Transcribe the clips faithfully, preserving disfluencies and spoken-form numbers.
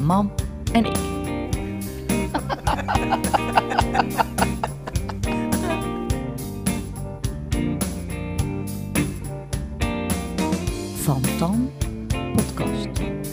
Mam en ik. Van Tam Podcast.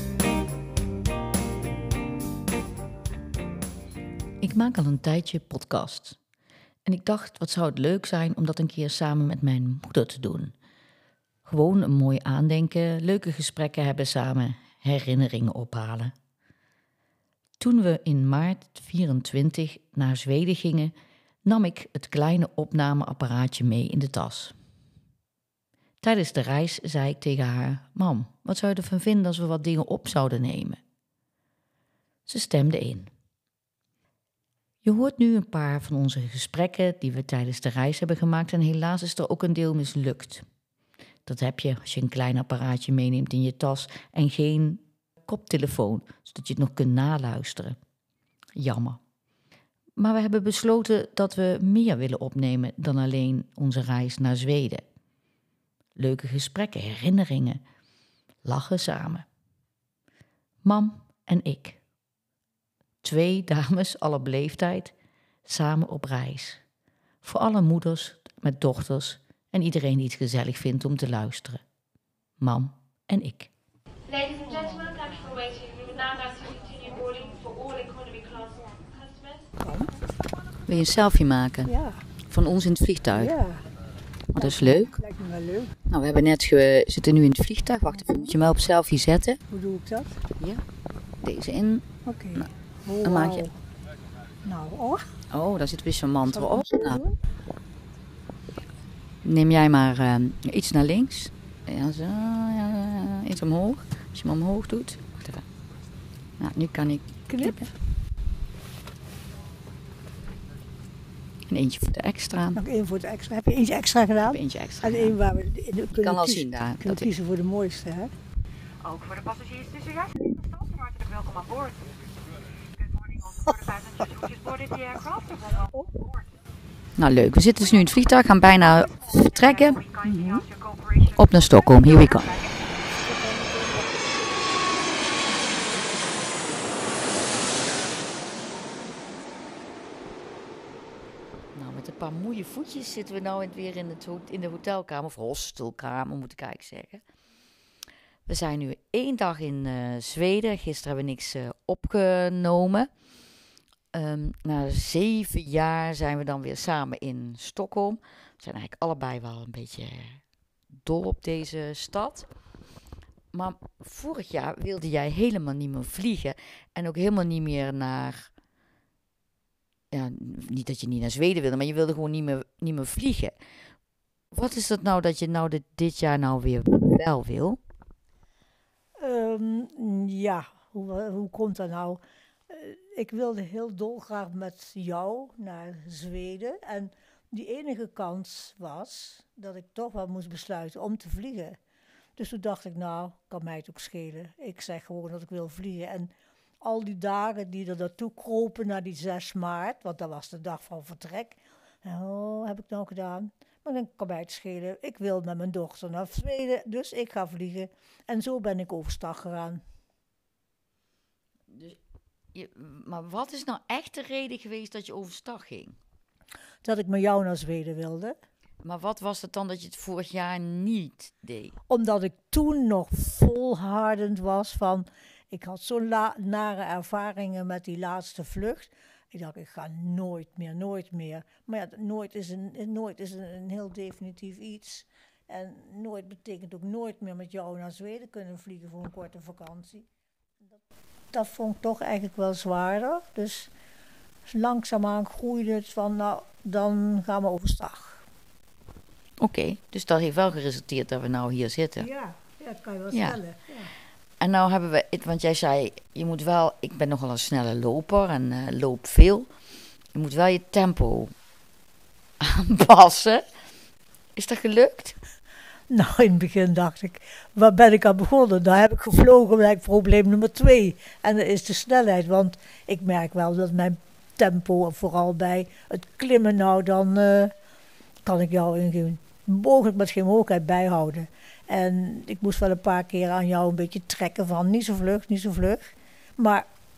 Ik maak al een tijdje podcast. En ik dacht, wat zou het leuk zijn om dat een keer samen met mijn moeder te doen. Gewoon een mooi aandenken, leuke gesprekken hebben samen, herinneringen ophalen. Toen we in maart vierentwintig naar Zweden gingen, nam ik het kleine opnameapparaatje mee in de tas. Tijdens de reis zei ik tegen haar: Mam, wat zou je ervan vinden als we wat dingen op zouden nemen? Ze stemde in. Je hoort nu een paar van onze gesprekken die we tijdens de reis hebben gemaakt en helaas is er ook een deel mislukt. Dat heb je als je een klein apparaatje meeneemt in je tas en geen koptelefoon, zodat je het nog kunt naluisteren. Jammer. Maar we hebben besloten dat we meer willen opnemen dan alleen onze reis naar Zweden. Leuke gesprekken, herinneringen, lachen samen. Mam en ik. Twee dames, alle beleefdheid, samen op reis. Voor alle moeders met dochters en iedereen die het gezellig vindt om te luisteren. Mam en ik. Ladies and gentlemen, thank you for waiting. We would now like to continue boarding for all economy class customers. Wil je een selfie maken? Ja. Van ons in het vliegtuig? Ja. Maar dat is leuk. Lijkt me wel leuk. Nou, we hebben net ge- zitten nu in het vliegtuig. Wacht even, moet je mij op selfie zetten? Hoe doe ik dat? Ja. Deze in. Oké. Nou, Oh, dan maak je... Nou, oh. Oh, daar zit weer zo'n mantel Zal ik op. het zo Nou, doen? neem jij maar uh, iets naar links. Ja, zo. Ja, ja, iets omhoog. Als je hem omhoog doet. Wacht even. Nou, nu kan ik Knip. En eentje voor de extra. Nog één voor het extra. Heb je eentje extra gedaan? Eentje extra. En één waar we in de- kunnen Je kan al kiezen, zien daar. kunnen Dat ik... kiezen voor de mooiste, hè? Ook voor de passagiers tussen juist en verstand, hartelijk welkom aan boord. Good morning also for the passengers who just boarded the aircraft and welcome on board. Nou, leuk. We zitten dus nu in het vliegtuig. Gaan bijna vertrekken. We kindly ask your cooperation. Op naar Stockholm. Here we go. Nou, met een paar moeie voetjes zitten we nou weer in, het ho- in de hotelkamer. Of hostelkamer, moet ik eigenlijk zeggen. We zijn nu één dag in uh, Zweden. Gisteren hebben we niks uh, opgenomen. Um, na zeven jaar zijn we dan weer samen in Stockholm. We zijn eigenlijk allebei wel een beetje dol op deze stad. Maar vorig jaar wilde jij helemaal niet meer vliegen. En ook helemaal niet meer naar... Ja, niet dat je niet naar Zweden wilde, maar je wilde gewoon niet meer, niet meer vliegen. Wat is dat nou dat je nou dit, dit jaar nou weer wel wil? Um, ja, hoe, hoe komt dat nou? Uh, ik wilde heel dolgraag met jou naar Zweden. En die enige kans was dat ik toch wel moest besluiten om te vliegen. Dus toen dacht ik, nou, kan mij het ook schelen. Ik zeg gewoon dat ik wil vliegen. En al die dagen die er naartoe kropen naar die zes maart, want dat was de dag van vertrek. Oh, heb ik nou gedaan? Maar dan kan mij het schelen. Ik wil met mijn dochter naar Zweden, dus ik ga vliegen. En zo ben ik overstag gegaan. Dus je, maar wat is nou echt de reden geweest dat je overstag ging? Dat ik met jou naar Zweden wilde. Maar wat was het dan dat je het vorig jaar niet deed? Omdat ik toen nog volhardend was van... Ik had zo'n la- nare ervaringen met die laatste vlucht. Ik dacht, ik ga nooit meer, nooit meer. Maar ja, nooit is een, nooit is een, een heel definitief iets. En nooit betekent ook nooit meer met jou naar Zweden kunnen vliegen voor een korte vakantie. Dat, dat vond ik toch eigenlijk wel zwaarder. Dus langzaamaan groeide het van, nou, dan gaan we overstag. Oké, okay, dus dat heeft wel geresulteerd dat we nou hier zitten. Ja, ja dat kan je wel ja. stellen. Ja. En nou hebben we, want jij zei, je moet wel, ik ben nogal een snelle loper en uh, loop veel. Je moet wel je tempo aanpassen. Is dat gelukt? Nou, in het begin dacht ik, waar ben ik aan begonnen? Daar heb ik gevlogen bij probleem nummer twee. En dat is de snelheid, want ik merk wel dat mijn tempo, vooral bij het klimmen, nou dan uh, kan ik jou in geen, mogelijk met geen mogelijkheid bijhouden. En ik moest wel een paar keer aan jou een beetje trekken van niet zo vlug, niet zo vlug. Maar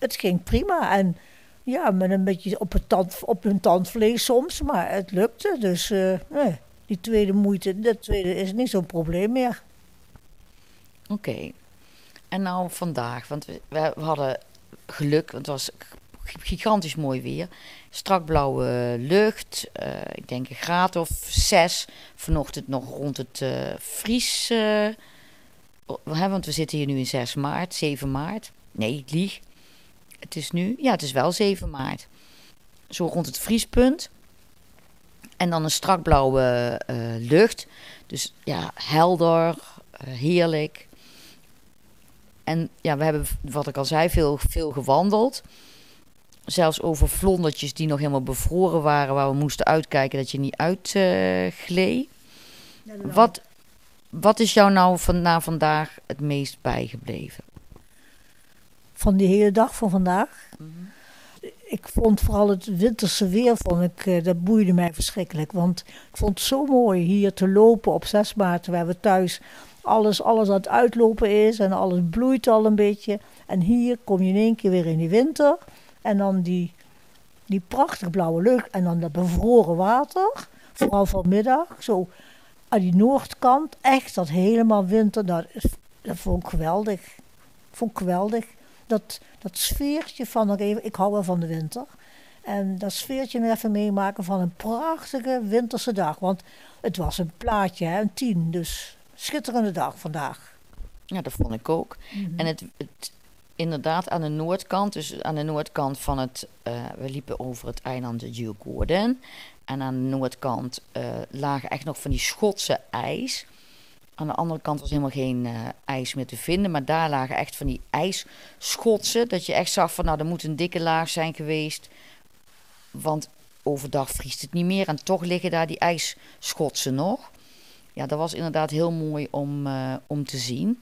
het ging prima. En ja, met een beetje op, het tand, op hun tandvlees soms, maar het lukte. Dus uh, nee, die tweede moeite, dat tweede is niet zo'n probleem meer. Oké. Okay. En nou vandaag, want we, we hadden geluk, want het was gigantisch mooi weer. Strak blauwe lucht, uh, ik denk een graad of zes. Vanochtend nog rond het uh, vries, uh, want we zitten hier nu in zes maart, zeven maart. Nee, ik lieg. Het is nu, ja, het is wel zeven maart. Zo rond het vriespunt. En dan een strak blauwe uh, lucht. Dus ja, helder, uh, heerlijk. En ja, we hebben, wat ik al zei, veel, veel gewandeld. Zelfs over vlondertjes die nog helemaal bevroren waren, waar we moesten uitkijken dat je niet uitgleed. Uh, wat, wat is jou nou van, na vandaag het meest bijgebleven? Van die hele dag van vandaag? Mm-hmm. Ik vond vooral het winterse weer, vond ik, uh, dat boeide mij verschrikkelijk. Want ik vond het zo mooi hier te lopen op zes maart, waar we thuis alles, alles aan het uitlopen is en alles bloeit al een beetje. En hier kom je in één keer weer in die winter. En dan die, die prachtig blauwe lucht en dan dat bevroren water. Vooral vanmiddag, zo aan die noordkant. Echt dat helemaal winter, dat, dat vond ik geweldig. Vond ik geweldig. Dat, dat sfeertje van nog even, ik hou wel van de winter. En dat sfeertje nog even meemaken van een prachtige winterse dag. Want het was een plaatje, hè, een tien. Dus schitterende dag vandaag. Ja, dat vond ik ook. Mm-hmm. En het, het inderdaad aan de noordkant, dus aan de noordkant van het, uh, we liepen over het eiland Djurgården. En aan de noordkant uh, lagen echt nog van die Schotse ijs. Aan de andere kant was helemaal geen uh, ijs meer te vinden, maar daar lagen echt van die ijsschotsen. Dat je echt zag van, nou, er moet een dikke laag zijn geweest. Want overdag vriest het niet meer en toch liggen daar die ijsschotsen nog. Ja, dat was inderdaad heel mooi om, uh, om te zien.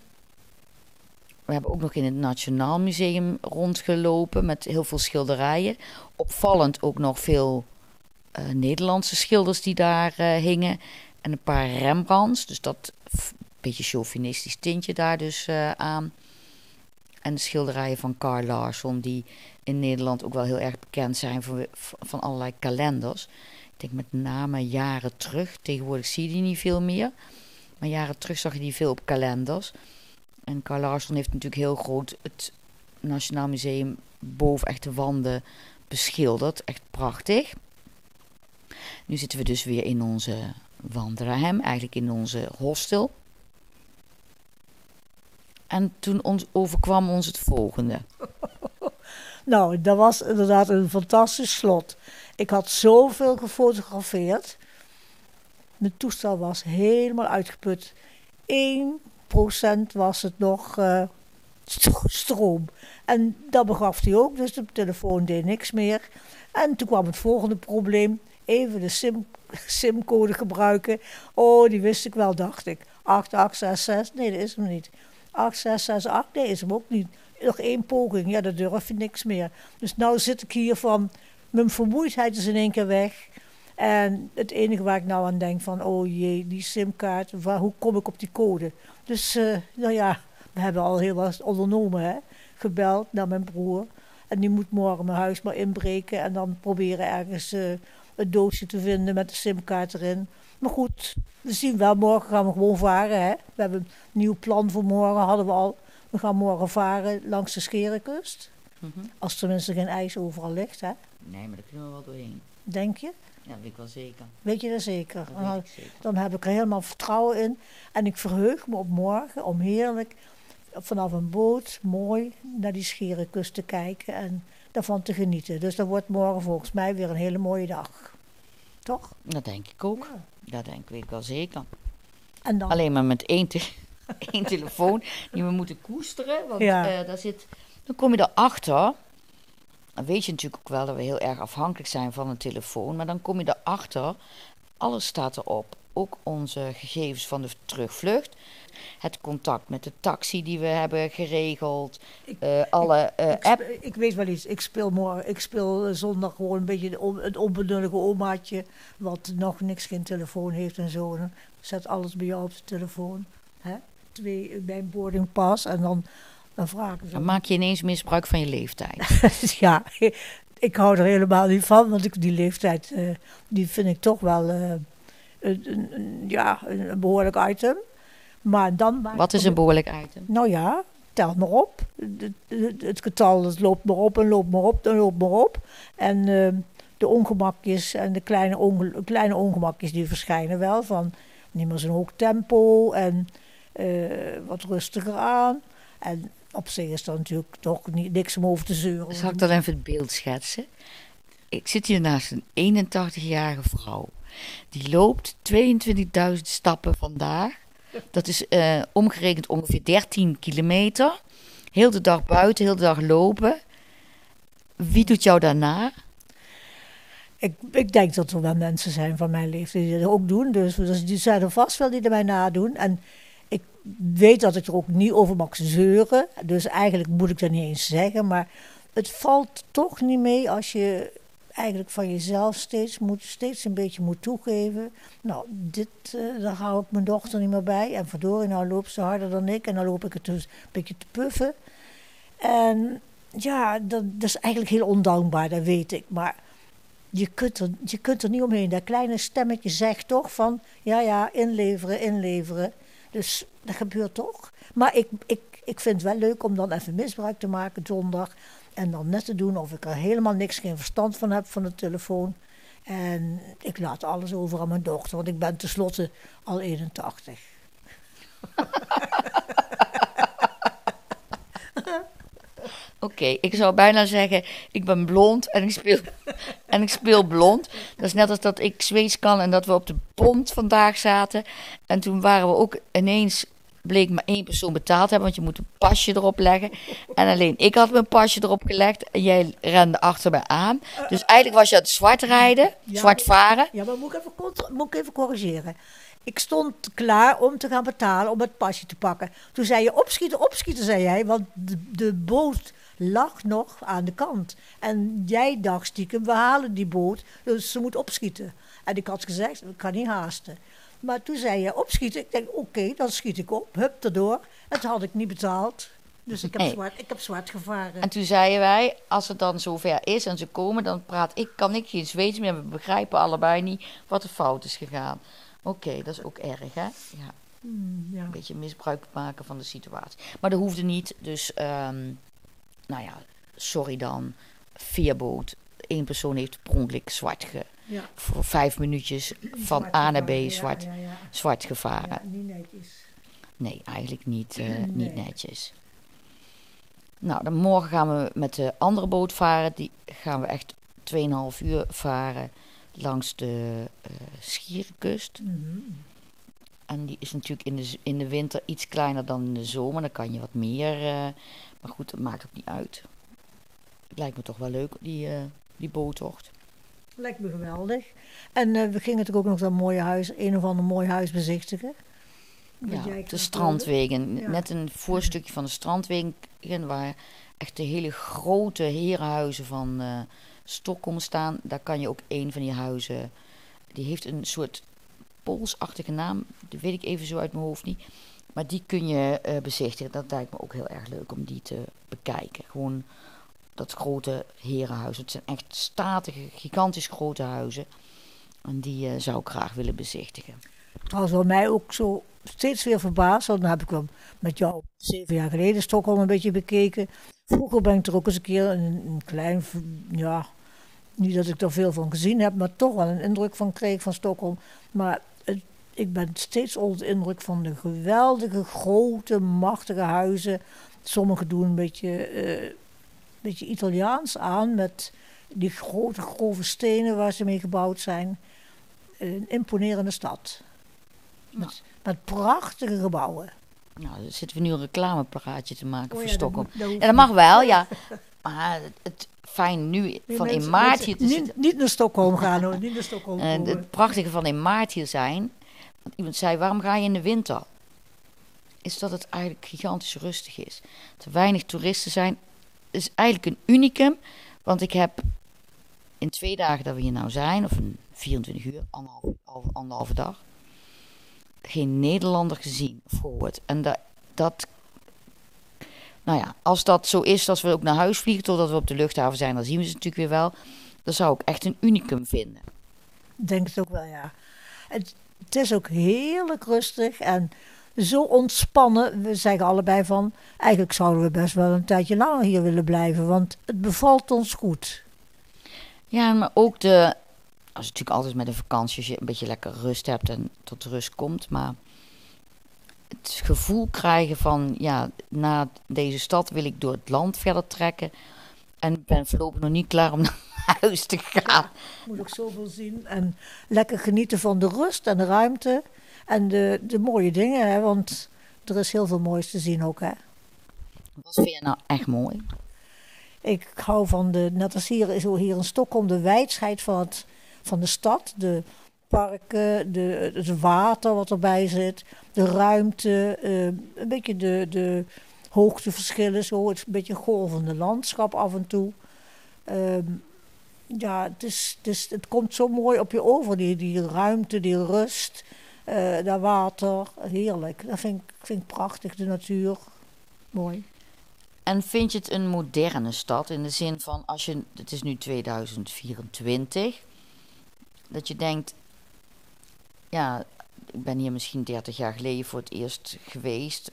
We hebben ook nog in het Nationaal Museum rondgelopen met heel veel schilderijen. Opvallend ook nog veel uh, Nederlandse schilders die daar uh, hingen. En een paar Rembrandts, dus dat een beetje chauvinistisch tintje daar dus uh, aan. En de schilderijen van Carl Larsson, die in Nederland ook wel heel erg bekend zijn van, van allerlei kalenders. Ik denk met name jaren terug, tegenwoordig zie je die niet veel meer. Maar jaren terug zag je die veel op kalenders. En Carl Larsson heeft natuurlijk heel groot het Nationaal Museum boven echt de wanden beschilderd. Echt prachtig. Nu zitten we dus weer in onze wandelruim, eigenlijk in onze hostel. En toen ons overkwam ons het volgende. Nou, dat was inderdaad een fantastisch slot. Ik had zoveel gefotografeerd. Mijn toestel was helemaal uitgeput. één procent was het nog uh, stroom. En dat begaf hij ook, dus de telefoon deed niks meer. En toen kwam het volgende probleem. Even de sim, simcode gebruiken. Oh, die wist ik wel, dacht ik. acht acht zes zes, nee, dat is hem niet. acht zes zes acht, nee, is hem ook niet. Nog één poging, ja, dat durf je niks meer. Dus nou zit ik hier van, mijn vermoeidheid is in één keer weg. En het enige waar ik nou aan denk van, oh jee, die simkaart, waar, hoe kom ik op die code? Dus, uh, nou ja, we hebben al heel wat ondernomen, hè. Gebeld naar mijn broer. En die moet morgen mijn huis maar inbreken en dan proberen ergens uh, een doosje te vinden met de simkaart erin. Maar goed, we zien wel, morgen gaan we gewoon varen, hè. We hebben een nieuw plan voor morgen, hadden we al. We gaan morgen varen langs de Scherenkust. Mm-hmm. Als tenminste geen ijs overal ligt, hè. Nee, maar daar kunnen we wel doorheen. Denk je? Ja, dat weet ik wel zeker. Weet je dat zeker? Dat weet ik zeker. Dan heb ik er helemaal vertrouwen in. En ik verheug me op morgen om heerlijk vanaf een boot mooi naar die Scherenkust te kijken en daarvan te genieten. Dus dat wordt morgen volgens mij weer een hele mooie dag. Toch? Dat denk ik ook. Ja. Dat denk ik wel zeker. En dan? Alleen maar met één, te- één telefoon die we moeten koesteren. Want ja. uh, daar zit, dan kom je erachter. Dan weet je natuurlijk ook wel dat we heel erg afhankelijk zijn van een telefoon. Maar dan kom je erachter. Alles staat erop. Ook onze gegevens van de terugvlucht. Het contact met de taxi die we hebben geregeld. Ik, uh, alle uh, ik, ik, app. Speel, ik weet wel iets. Ik speel morgen. Ik speel zondag gewoon een beetje het onbenullige omaatje. Wat nog niks, geen telefoon heeft en zo. Zet alles bij jou op de telefoon. Hè? Twee, mijn boardingpas. En dan Dan vragen ze. Dan maak je ineens misbruik van je leeftijd. Ja, ik hou er helemaal niet van, want ik, die leeftijd, uh, die vind ik toch wel uh, een, een, ja, een behoorlijk item. Maar dan Wat is een behoorlijk item? Nou ja, tel maar op. Het, het, het getal het loopt maar op en loopt maar op en loopt maar op. En uh, de ongemakjes en de kleine, onge, kleine ongemakjes die verschijnen wel. Van niet meer zo'n hoog tempo en uh, wat rustiger aan. En op zich is er natuurlijk toch niet, niks om over te zeuren. Zal ik dan even het beeld schetsen? Ik zit hier naast een eenentachtigjarige vrouw. Die loopt tweeëntwintigduizend stappen vandaag. Dat is uh, omgerekend ongeveer dertien kilometer. Heel de dag buiten, heel de dag lopen. Wie doet jou daarna? Ik, ik denk dat er wel mensen zijn van mijn leeftijd die dat ook doen. Dus, dus die zijn er vast wel die er mij nadoen. En ik weet dat ik er ook niet over mag zeuren. Dus eigenlijk moet ik dat niet eens zeggen. Maar het valt toch niet mee als je eigenlijk van jezelf steeds, moet, steeds een beetje moet toegeven. Nou, dit, uh, daar hou ik mijn dochter niet meer bij. En verdorie, nou loopt ze harder dan ik. En dan loop ik het dus een beetje te puffen. En ja, dat, dat is eigenlijk heel ondankbaar, dat weet ik. Maar je kunt er, je kunt er niet omheen. Dat kleine stemmetje zegt toch van, ja, ja, inleveren, inleveren. Dus dat gebeurt toch. Maar ik, ik, ik vind het wel leuk om dan even misbruik te maken zondag. En dan net te doen of ik er helemaal niks, geen verstand van heb van de telefoon. En ik laat alles over aan mijn dochter, want ik ben tenslotte al eenentachtig. Oké, okay, ik zou bijna zeggen, ik ben blond en ik speel, en ik speel blond. Dat is net als dat ik Zweeds kan en dat we op de pont vandaag zaten. En toen waren we ook ineens, bleek maar één persoon betaald hebben, want je moet een pasje erop leggen. En alleen ik had mijn pasje erop gelegd en jij rende achter mij aan. Dus eigenlijk was je aan het zwart rijden, ja, zwart varen. Ja, maar moet ik, even, moet ik even corrigeren. Ik stond klaar om te gaan betalen, om het pasje te pakken. Toen zei je, opschieten, opschieten, zei jij, want de, de boot lag nog aan de kant. En jij dacht stiekem, we halen die boot, dus ze moet opschieten. En ik had gezegd, ik kan niet haasten. Maar toen zei je, opschieten. Ik denk, oké, okay, dan schiet ik op, hup, erdoor. En toen had ik niet betaald. Dus ik heb, nee. zwart, ik heb zwart gevaren. En toen zeiden wij, als het dan zover is en ze komen, dan praat ik, kan ik geen Zweeds meer. We begrijpen allebei niet wat er fout is gegaan. Oké, okay, dat is ook erg, hè? Ja. Mm, ja. Een beetje misbruik maken van de situatie. Maar dat hoefde niet, dus, um, nou ja, sorry dan, veerboot. Eén persoon heeft per ongeluk zwart ge... Ja. Voor vijf minuutjes van zwart A naar B ja, zwart, ja, ja. zwart gevaren. Ja, niet netjes. Nee, eigenlijk niet, uh, nee. niet netjes. Nou, dan morgen gaan we met de andere boot varen. Die gaan we echt tweeënhalf uur varen langs de uh, Schierenkust. Mm-hmm. En die is natuurlijk in de, in de winter iets kleiner dan in de zomer. Dan kan je wat meer. Uh, maar goed, dat maakt ook niet uit. Het lijkt me toch wel leuk, die, uh, die boottocht. Lijkt me geweldig. En uh, we gingen natuurlijk ook nog dat mooie huis, een of ander mooi huis bezichtigen. Ja, de Strandwegen. Ja. Net een voorstukje van de Strandwegen, waar echt de hele grote herenhuizen van uh, Stockholm staan. Daar kan je ook een van die huizen, die heeft een soort Poolsachtige naam, dat weet ik even zo uit mijn hoofd niet. Maar die kun je uh, bezichtigen. Dat lijkt me ook heel erg leuk om die te bekijken. Gewoon dat grote herenhuis. Het zijn echt statige, gigantisch grote huizen. En die uh, zou ik graag willen bezichtigen. Trouwens, wat mij ook zo steeds weer verbaasd, want dan heb ik wel met jou zeven jaar geleden Stockholm een beetje bekeken. Vroeger ben ik er ook eens een keer een, een klein, ja, niet dat ik er veel van gezien heb, maar toch wel een indruk van kreeg van Stockholm. Maar het, ik ben steeds onder de indruk van de geweldige, grote, machtige huizen. Sommige doen een beetje, uh, een beetje Italiaans aan, met die grote, grove stenen waar ze mee gebouwd zijn. Een imponerende stad. Met, nou. met prachtige gebouwen. Nou, dan zitten we nu een reclamepraatje te maken oh, voor ja, Stockholm. Dat, dat ja, dat mag wel, ja. Maar het, het fijn nu nee, van mensen, in maart hier te niet, niet naar Stockholm gaan hoor, niet naar Stockholm uh, het prachtige van in maart hier zijn. Want iemand zei, waarom ga je in de winter? Is dat het eigenlijk gigantisch rustig is. Dat er weinig toeristen zijn. Het is eigenlijk een unicum. Want ik heb in twee dagen dat we hier nou zijn, of een vierentwintig uur, anderhalve, anderhalve dag, geen Nederlander gezien of gehoord. En dat, dat nou ja, als dat zo is, als we ook naar huis vliegen, totdat we op de luchthaven zijn, dan zien we ze natuurlijk weer wel. Dat zou ik echt een unicum vinden. Ik denk het ook wel, ja. Het, het is ook heerlijk rustig en zo ontspannen. We zeggen allebei van, eigenlijk zouden we best wel een tijdje langer hier willen blijven, want het bevalt ons goed. Ja, maar ook de, als natuurlijk altijd met een vakantie, als je een beetje lekker rust hebt en tot rust komt, maar het gevoel krijgen van, ja, na deze stad wil ik door het land verder trekken en ik ben voorlopig nog niet klaar om naar huis te gaan. Je moet ook zoveel zien en lekker genieten van de rust en de ruimte en de, de mooie dingen, hè, want er is heel veel moois te zien ook, hè. Wat vind je nou echt mooi? Ik hou van de, net als hier, zo hier in Stockholm, de wijsheid van, het, van de stad. De parken, de, het water wat erbij zit, de ruimte, uh, een beetje de, de hoogteverschillen, zo, het een beetje golvende landschap af en toe. Uh, ja, het, is, het, is, het komt zo mooi op je over, die, die ruimte, die rust, uh, dat water, heerlijk. Dat vind ik, vind ik prachtig, de natuur, mooi. En vind je het een moderne stad in de zin van, als je, het is nu tweeduizend vierentwintig, dat je denkt, ja, ik ben hier misschien dertig jaar geleden voor het eerst geweest.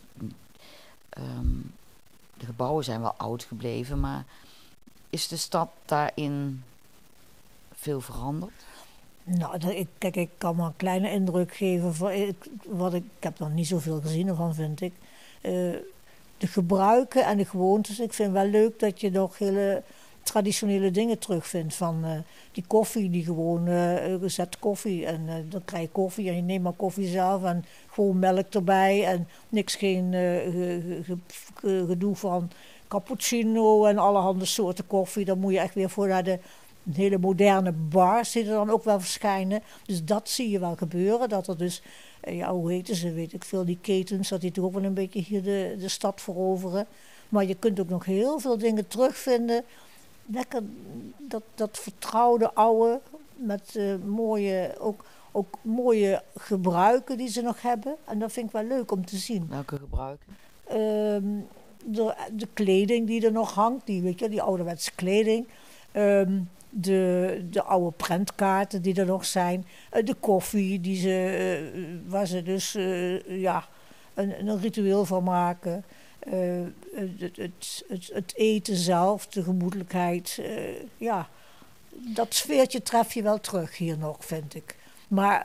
Um, de gebouwen zijn wel oud gebleven, maar is de stad daarin veel veranderd? Nou, dat, ik, kijk, ik kan maar een kleine indruk geven. Van, ik, wat ik, ik heb nog niet zoveel gezien ervan, vind ik. Uh, de gebruiken en de gewoontes. Ik vind wel leuk dat je nog hele traditionele dingen terugvindt. Van uh, die koffie, die gewoon uh, gezet koffie. En uh, dan krijg je koffie en je neemt maar koffie zelf. En gewoon melk erbij. En niks, geen uh, ge, ge, ge, gedoe van cappuccino en allerhande soorten koffie. Dan moet je echt weer voor naar de hele moderne bars die er dan ook wel verschijnen. Dus dat zie je wel gebeuren. Dat er dus, ja, hoe heten ze, weet ik veel, die ketens, dat die toch ook wel een beetje hier de, de stad veroveren. Maar je kunt ook nog heel veel dingen terugvinden. Lekker dat, dat vertrouwde oude, met uh, mooie, ook, ook mooie gebruiken die ze nog hebben. En dat vind ik wel leuk om te zien. Welke gebruiken? Um, de, de kleding die er nog hangt, die, weet je, die ouderwetse kleding. Um, De, de oude prentkaarten die er nog zijn. Uh, de koffie die ze, uh, waar ze dus uh, ja, een, een ritueel van maken. Uh, het, het, het, het eten zelf, de gemoedelijkheid. Uh, ja, dat sfeertje tref je wel terug hier nog, vind ik. Maar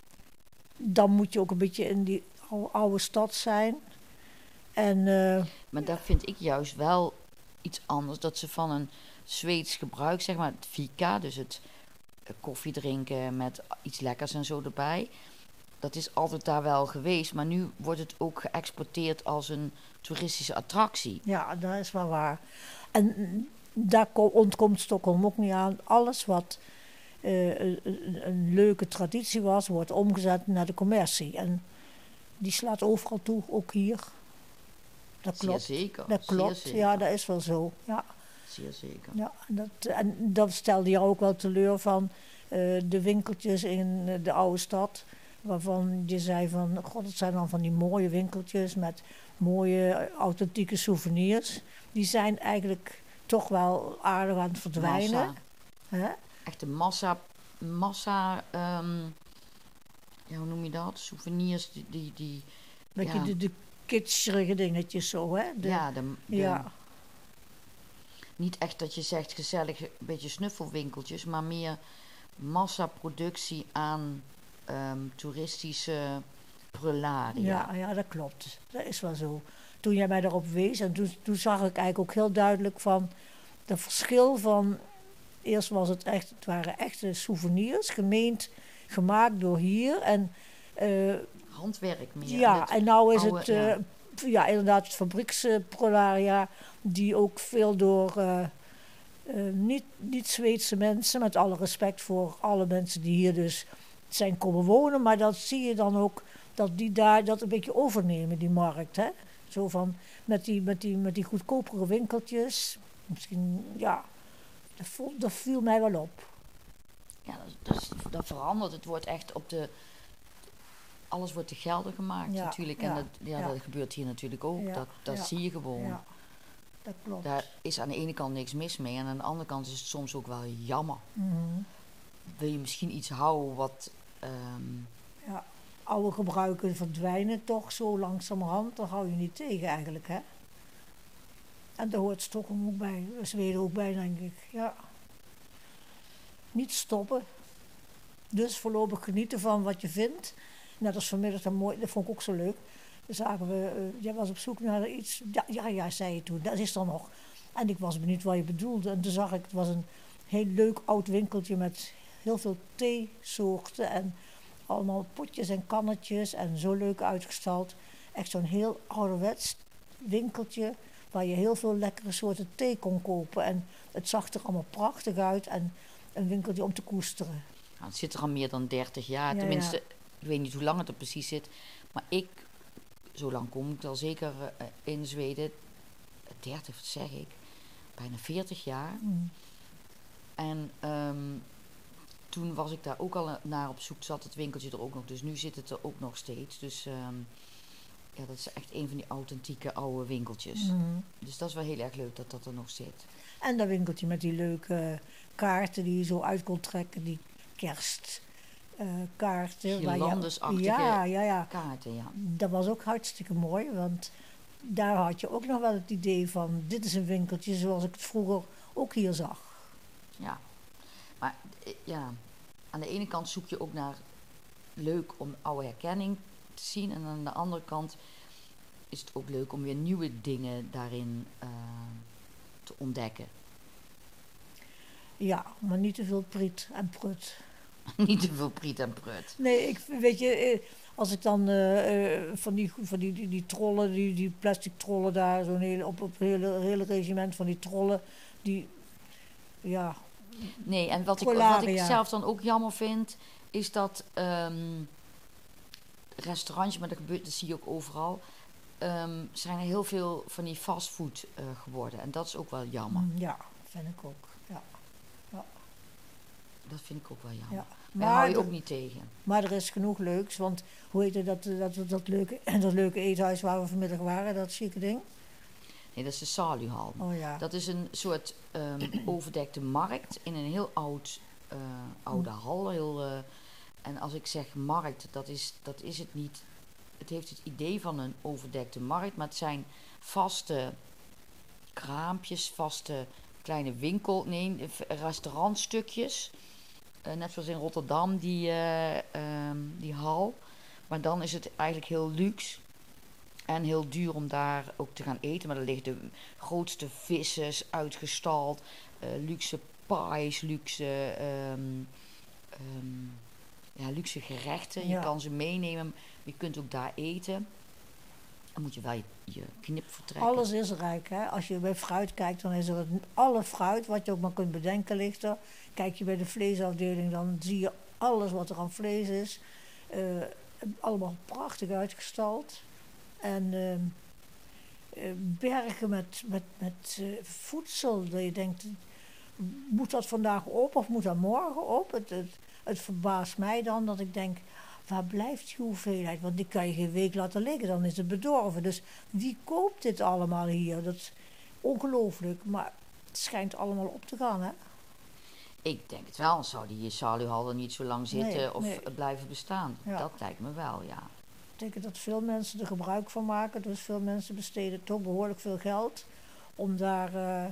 dan moet je ook een beetje in die oude, oude stad zijn. En, uh, maar daar vind ik juist wel iets anders. Dat ze van een Zweeds gebruik, zeg maar, het fika, dus het uh, koffie drinken met iets lekkers en zo erbij. Dat is altijd daar wel geweest, maar nu wordt het ook geëxporteerd als een toeristische attractie. Ja, dat is wel waar. En daar ontkomt Stockholm ook niet aan. Alles wat uh, een, een leuke traditie was, wordt omgezet naar de commercie. En die slaat overal toe, ook hier. Dat klopt. Zeer zeker. Dat klopt, Zeer zeker. Ja, dat is wel zo. Ja. Zeer zeker. Ja, en dat, en dat stelde je ook wel teleur van uh, de winkeltjes in uh, de oude stad. Waarvan je zei van, god, het zijn dan van die mooie winkeltjes met mooie authentieke souvenirs. Die zijn eigenlijk toch wel aardig aan het verdwijnen. Massa. Hè? Echte massa, massa, um, ja, hoe noem je dat? Souvenirs, die... die, die Weet ja. je, de, de kitscherige dingetjes zo, hè? De, ja, de, de, ja. Niet echt dat je zegt gezellig, een beetje snuffelwinkeltjes, maar meer massaproductie aan um, toeristische prularia. Ja, ja, dat klopt. Dat is wel zo. Toen jij mij daarop wees, en toen, toen zag ik eigenlijk ook heel duidelijk van het verschil van, eerst was het echt, het waren echte souvenirs, gemeend, gemaakt door hier. En, uh, handwerk meer. Ja, en nou is oude, het, uh, ja. ja, inderdaad, het fabrieksprularia, die ook veel door uh, uh, niet, niet Zweedse mensen, met alle respect voor alle mensen die hier dus zijn komen wonen, maar dat zie je dan ook, dat die daar dat een beetje overnemen, die markt, hè. Zo van, met die, met die, met die goedkopere winkeltjes, misschien, ja, dat, voel, dat viel mij wel op. Ja, dat, dat, dat verandert. Het wordt echt op de... Alles wordt te gelden gemaakt Ja, natuurlijk. ja, En dat, ja, ja. dat gebeurt hier natuurlijk ook. Ja, dat dat ja, zie je gewoon. Ja. dat klopt. Daar is aan de ene kant niks mis mee en aan de andere kant is het soms ook wel jammer. Mhm. Wil je misschien iets houden wat... ehm, Ja, oude gebruiken verdwijnen toch zo langzamerhand, dan hou je niet tegen eigenlijk, hè. En daar hoort Stockholm ook bij, Zweden ook bij, denk ik. Ja. Niet stoppen. Dus voorlopig genieten van wat je vindt. Net als vanmiddag, dat, mooi, dat vond ik ook zo leuk. Dan zagen we, uh, jij was op zoek naar iets. Ja, ja, ja, zei je toen, dat is er nog. En ik was benieuwd wat je bedoelde. En toen zag ik, het was een heel leuk oud winkeltje met heel veel theesoorten. En allemaal potjes en kannetjes en zo leuk uitgestald. Echt zo'n heel ouderwets winkeltje waar je heel veel lekkere soorten thee kon kopen. En het zag er allemaal prachtig uit en een winkeltje om te koesteren. nou, het zit er al meer dan dertig jaar. Ja, Tenminste, ja. ik weet niet hoe lang het er precies zit. Maar ik, zo lang kom ik al zeker uh, in Zweden. dertig, wat zeg ik? Bijna veertig jaar. Mm. En um, toen was ik daar ook al naar op zoek. Zat het winkeltje er ook nog. Dus nu zit het er ook nog steeds. Dus um, ja, dat is echt een van die authentieke oude winkeltjes. Mm. Dus dat is wel heel erg leuk dat dat er nog zit. En dat winkeltje met die leuke kaarten die je zo uit kon trekken. Die kerstkaarten. Uh, Girlandesachtige ja, ja, ja. kaarten, ja. Dat was ook hartstikke mooi. Want daar had je ook nog wel het idee van... dit is een winkeltje zoals ik het vroeger ook hier zag. Ja, maar ja, aan de ene kant zoek je ook naar leuk om oude herkenning te zien. En aan de andere kant is het ook leuk om weer nieuwe dingen daarin uh, te ontdekken. Ja, maar niet te veel priet en prut. Niet te veel priet en prut. Nee, ik, weet je, als ik dan uh, uh, van, die, van die, die, die trollen, die, die plastic trollen daar, zo'n hele, op, op een hele, hele regiment van die trollen, die, ja... Nee, en wat ik, Colaria. wat ik zelf dan ook jammer vind, is dat um, restaurantjes, maar dat, gebeurt, dat zie je ook overal, um, zijn er heel veel van die fastfood uh, geworden. En dat is ook wel jammer. Ja, vind ik ook. Ja. Ja. Dat vind ik ook wel jammer. Ja. Maar daar hou je de, ook niet tegen. Maar er is genoeg leuks, want hoe heet het, dat, dat, dat, dat, leuke, dat leuke eethuis waar we vanmiddag waren, dat chique ding? Nee, dat is de Saluhal. Oh ja. Dat is een soort um, overdekte markt in een heel oud, uh, oude hal. Heel, uh, en als ik zeg markt, dat is, dat is het niet. Het heeft het idee van een overdekte markt, maar het zijn vaste kraampjes, vaste kleine winkel, nee, restaurantstukjes. Uh, net zoals in Rotterdam, die, uh, um, die hal. Maar dan is het eigenlijk heel luxe. En heel duur om daar ook te gaan eten. Maar er liggen de grootste vissers uitgestald. Uh, luxe pies, luxe, um, um, ja, luxe gerechten. Ja. Je kan ze meenemen. Je kunt ook daar eten. Dan moet je wel je, je knip vertrekken. Alles is rijk, hè. Als je bij fruit kijkt, dan is er het, alle fruit wat je ook maar kunt bedenken ligt er. Kijk je bij de vleesafdeling, dan zie je alles wat er aan vlees is. Uh, allemaal prachtig uitgestald. En uh, uh, bergen met, met, met uh, voedsel. Dat je denkt, moet dat vandaag op of moet dat morgen op? Het, het, het verbaast mij dan dat ik denk, waar blijft die hoeveelheid? Want die kan je geen week laten liggen, dan is het bedorven. Dus wie koopt dit allemaal hier? Dat is ongelooflijk, maar het schijnt allemaal op te gaan, hè? Ik denk het wel, zou die Saluhal er niet zo lang zitten nee, of nee. blijven bestaan. Ja. Dat lijkt me wel, ja. Ik denk dat veel mensen er gebruik van maken. Dus veel mensen besteden toch behoorlijk veel geld om daar uh,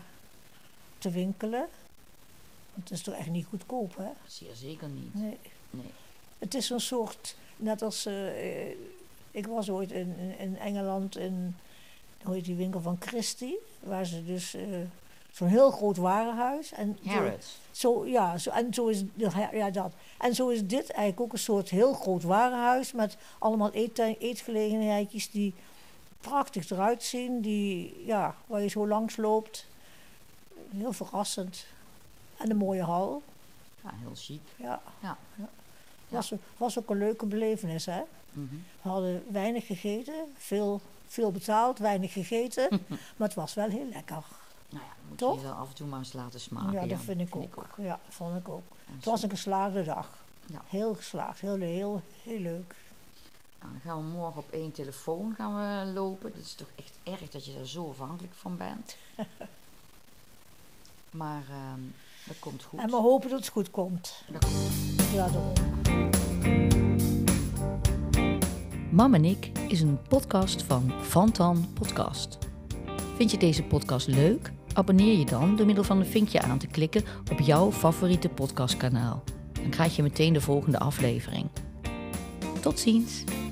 te winkelen. Want het is toch echt niet goedkoop, hè? Zeer zeker niet. Nee. nee. Het is een soort, net als, uh, ik was ooit in, in, in Engeland in, hoe heet die winkel van Christie, waar ze dus uh, zo'n heel groot warenhuis. En Harrods. Zo, ja, zo, en zo is ja, dat. En zo is dit eigenlijk ook een soort heel groot warenhuis met allemaal eet, eetgelegenheidjes die prachtig eruit zien, die, ja, waar je zo langs loopt. Heel verrassend. En een mooie hal. Ja, heel chic. Ja. Ja. ja. Was, was ook een leuke belevenis, hè? Mm-hmm. We hadden weinig gegeten, veel, veel betaald, weinig gegeten, maar het was wel heel lekker. Nou ja, moet Toch? je wel af en toe maar eens laten smaken. Ja, dat ja, vind, ik, vind ook. ik ook. Ja, vond ik ook. En Het was een geslaagde dag. Ja. Heel geslaagd, heel, heel, heel leuk. Nou, dan gaan we morgen op één telefoon gaan we lopen. Dat is toch echt erg dat je daar zo afhankelijk van bent. Maar uh, dat komt goed. En we hopen dat het goed komt. Dat komt goed. Ja, daarom. Mam en ik is een podcast van Vantan Podcast. Vind je deze podcast leuk? Abonneer je dan door middel van een vinkje aan te klikken op jouw favoriete podcastkanaal. Dan krijg je meteen de volgende aflevering. Tot ziens!